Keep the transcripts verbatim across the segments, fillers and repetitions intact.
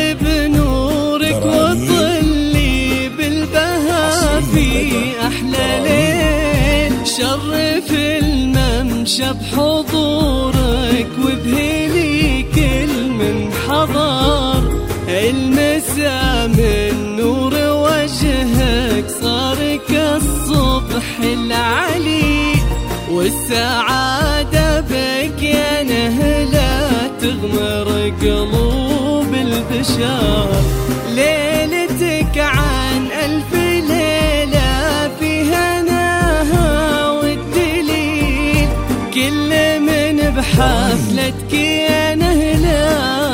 بنورك وطلي بالبهاء في أحلى ليل. شرف الممشى بحضورك وبهلي كل من حضر. المسا من نور وجهك صار كالصبح العلي. والسعادة بك يا نهلة تغمر قلوب البشر. ليلتك عن ألف ليلة فيها نهى والدليل. كل من بحفلتك يا نهلة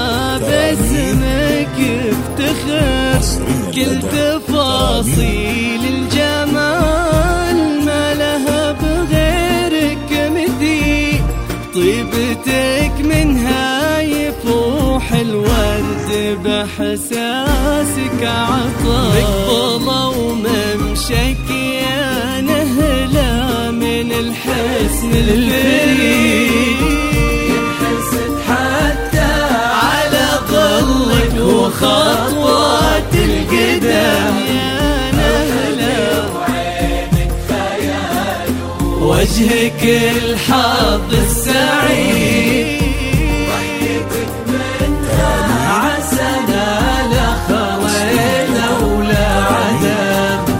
باسمك افتخر. كل تفاصيل الجمال ما لها بغيرك مثيل. طيبتك منها يفوح الورد بحساسك عطر. مقبلة وممشك يا نهلة من الحسن الفريد. ينحسد حتى على ظلك وخطوات القدم يا نهلة. وعينك خيال وجهك الحظ السعيد. ضحكتك منها عسنا لا خلينا ولا عدم.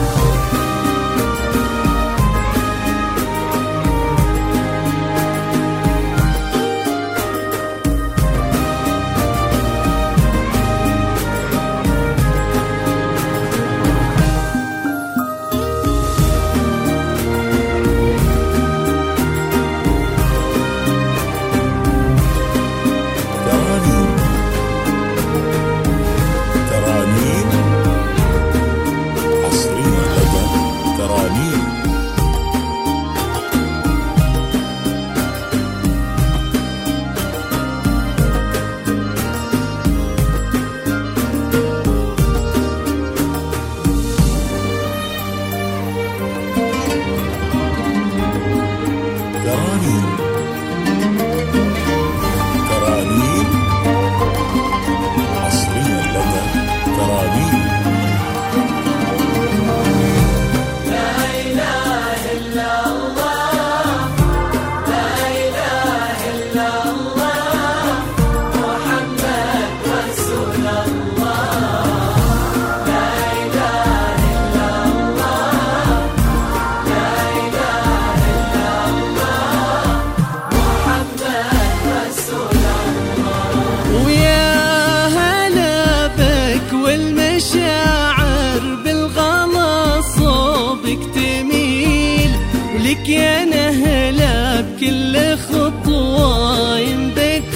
لك يا نهلة بكل خطوة ينبت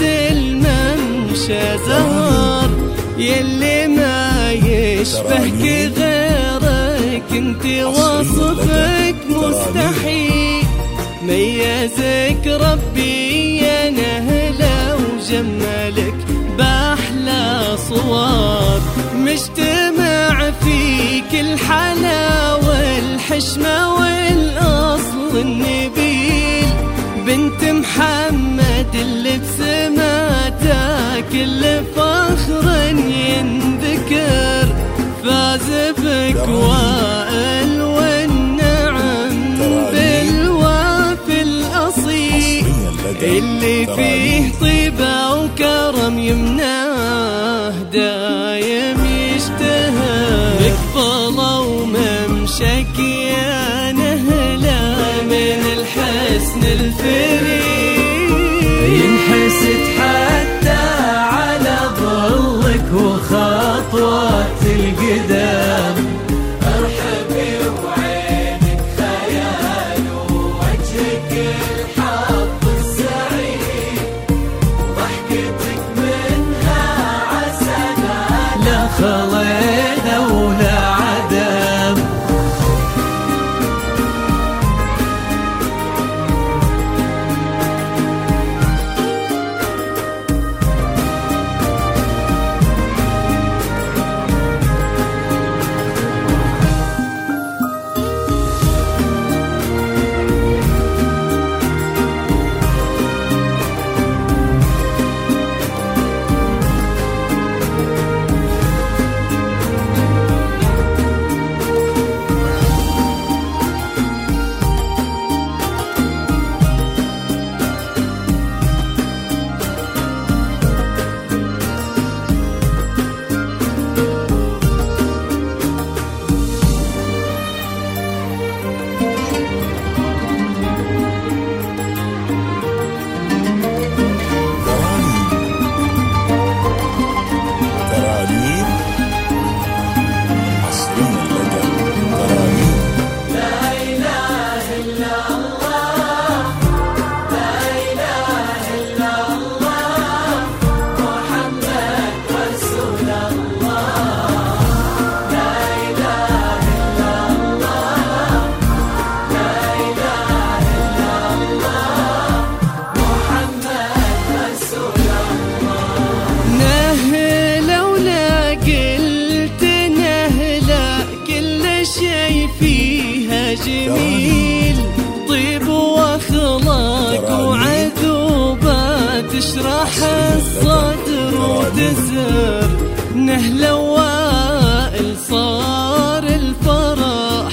الممشى زهر. يلي ما يشبهك غيرك انت وصفك مستحيل. ميزك ربي يا نهلة وجملك بأحلى صور. مجتمع فيك الحلاوة والحشمة والأصل النبيل. بنت محمد اللي بسماتها كل فخر ينذكر. فاز بك وائل والنعم بالوافي الأصيل. اللي فيه طيبة وكرم يمناه دايم يشتهى. مقبلة وممشك يا نهلة من الحسن الفريد. ينحسد حتى على ظلك وخطوات القدم. ارحبي وعينك خيال ووجهك الحظ السعيد. ضحكتك منها عسنا لا خلينا ولا عدم. الصدر وتزر نهل وائل صار الفرح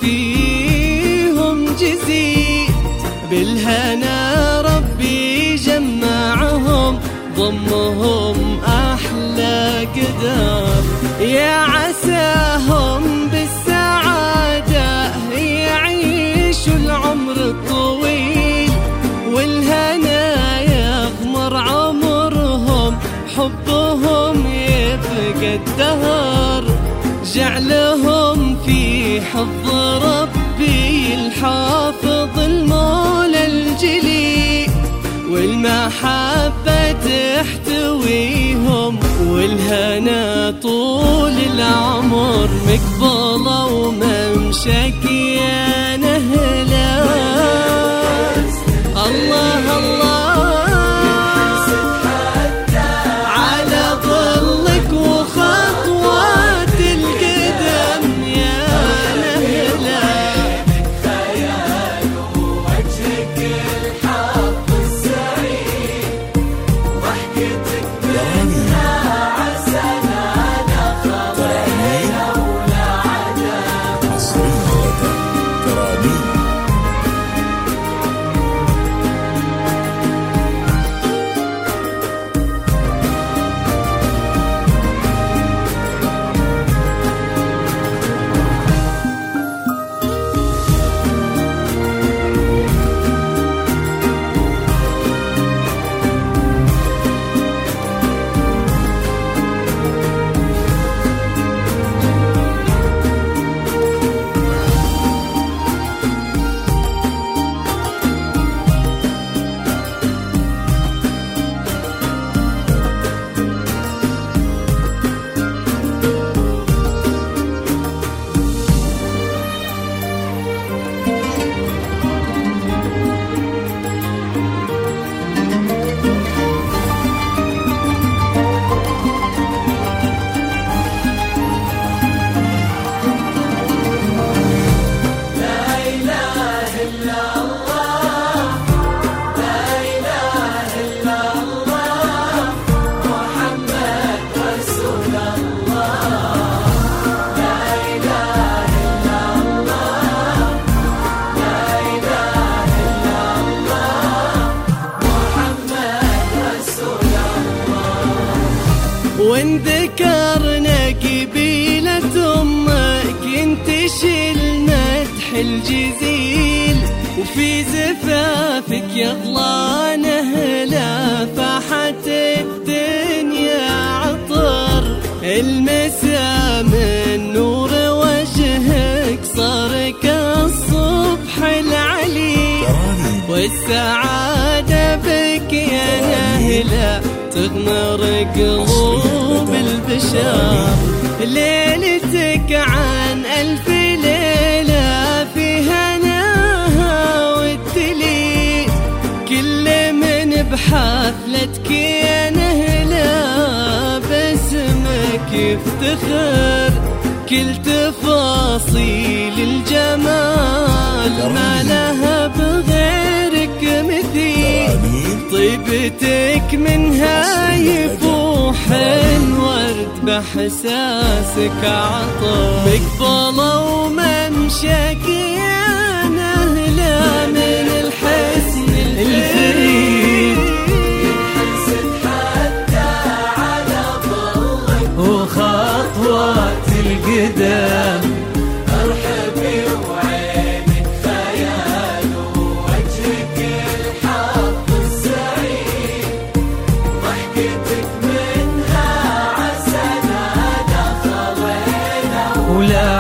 فيهم جزيل بالهنا ربي جمعهم ضمهم أحلى قدر يا عساهم بالسعادة يعيشوا العمر الطويل والهنا يغمر عمرهم حبهم يبقى الدهر جعلهم في حفظ ربي الحافظ المولى الجليل والمحبة تحتويهم والهنا طول العمر مقبلة وممشك يا نهلا الله الله على ظلك وخطوات القدم يا نهلا خيال وجهك الحظ السعيد ضحكتك منها عسنا خطينا ولا عجب عصرية ترانيم. وان ذكرنا قبيلة أمك ينتشل مدح الجزيل وفي زفافك يغلى نهلا فاحت الدنيا عطر المسا من نور وجهك صار كالصبح العلي والسعادة بك يا نهلا تغمر قلوب البشر ليلتك عن ألف ليلة في هناها والدليل كل من بحفلتك يا نهلا باسمك يفتخر كل تفاصيل الجمال ما لها بغيرك مثيل طيبتك منها يفوح الورد بحساسك عطر مقبلة وممشك يا نهلا من الحسن الفريد ينحسد حتى على ظلك وخطوات القدم ارحبي وعينك خيال وجهك الحظ السعيد ضحكتك منها عسنا دخلنا ولا